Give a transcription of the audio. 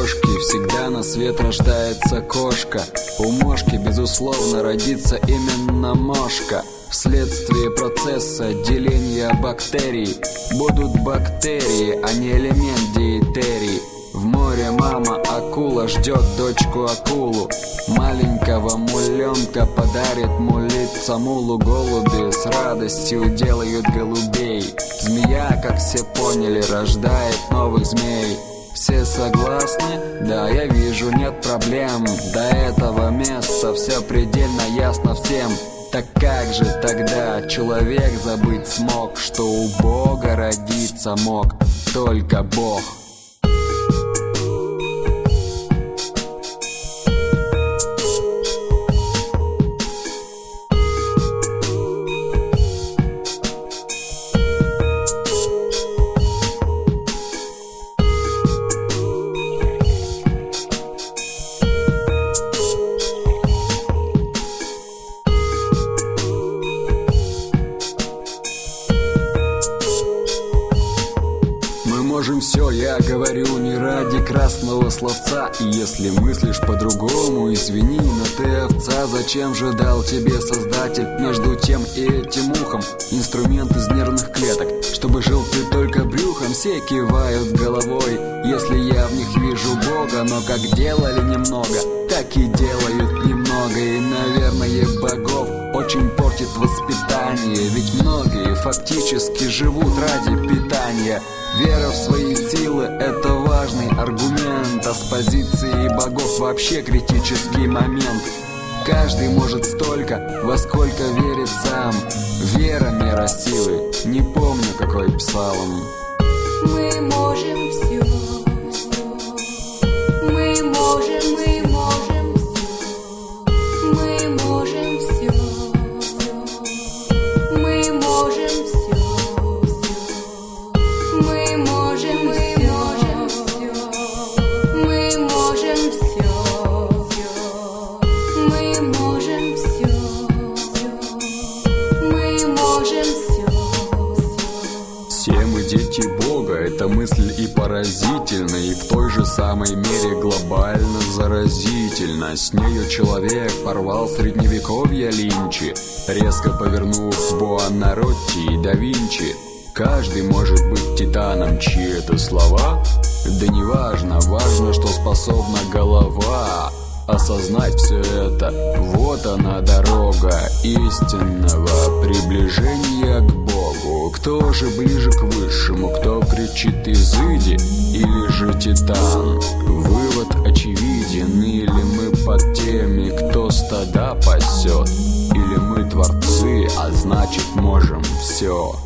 кошки всегда на свет рождается кошка. У мошки, безусловно, родится именно мошка. Вследствие процесса деления бактерий будут бактерии, а не элемент диетерии. В море мама акула ждет дочку акулу. Маленького муленка подарит мулица мулу. Голуби с радостью делают голубей. Змея, как все поняли, рождает новых змей. Все согласны? Да, я вижу, нет проблем. До этого места все предельно ясно всем. Так как же тогда человек забыть смог, что у Бога родиться мог только Бог? Можем все, я говорю не ради красного словца. И если мыслишь по-другому, извини, но ты овца. Зачем же дал тебе Создатель между тем и этим ухом инструмент из нервных клеток, чтобы жил ты только брюхом? Все кивают головой, если я в них вижу Бога. Но как делали немного, так и делают немного. И, наверное, богов очень портит воспитание. Ведь многие фактически живут ради питания. Вера в свои силы – это важный аргумент, а с позиции богов вообще критический момент. Каждый может столько, во сколько верит сам. Вера – мера силы, не помню какой псалом. Мы можем все, мы можем все, мы можем все, мы можем все. Все мы дети Бога, эта мысль и поразительна, и в той же самой мере глобально заразительна. С нею человек порвал средневековье Линчи, резко повернув Буонаротти и да Винчи. Каждый может быть титаном, чьи это слова? Да не важно, важно, что способна голова осознать все это. Вот она дорога истинного приближения к Богу. Кто же ближе к высшему, кто кричит «изыди» или же титан? Вывод очевиден, или мы под теми, кто стада пасет, или мы творцы, а значит можем все.